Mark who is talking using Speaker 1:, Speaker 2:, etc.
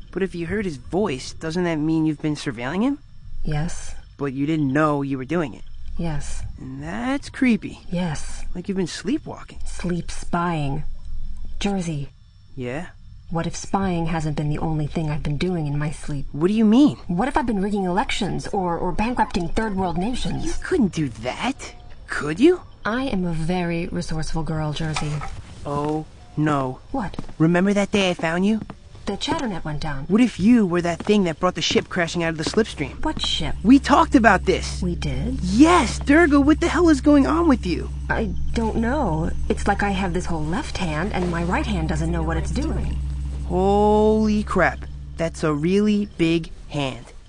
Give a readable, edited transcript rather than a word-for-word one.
Speaker 1: But if you heard his voice, doesn't that mean you've been surveilling him?
Speaker 2: Yes.
Speaker 1: But you didn't know you were doing it.
Speaker 2: Yes.
Speaker 1: And that's creepy.
Speaker 2: Yes.
Speaker 1: Like you've been sleepwalking.
Speaker 2: Sleep spying. Jersey.
Speaker 1: Yeah?
Speaker 2: What if spying hasn't been the only thing I've been doing in my sleep?
Speaker 1: What do you mean?
Speaker 2: What if I've been rigging elections or bankrupting third world nations?
Speaker 1: You couldn't do that. Could you?
Speaker 2: I am a very resourceful girl, Jersey.
Speaker 1: Oh, no.
Speaker 2: What?
Speaker 1: Remember that day I found you?
Speaker 2: The Chatternet went down.
Speaker 1: What if you were that thing that brought the ship crashing out of the slipstream?
Speaker 2: What ship?
Speaker 1: We talked about this.
Speaker 2: We did?
Speaker 1: Yes, Durga, what the hell is going on with you?
Speaker 2: I don't know. It's like I have this whole left hand and my right hand doesn't know what it's doing.
Speaker 1: Holy crap. That's a really big hand.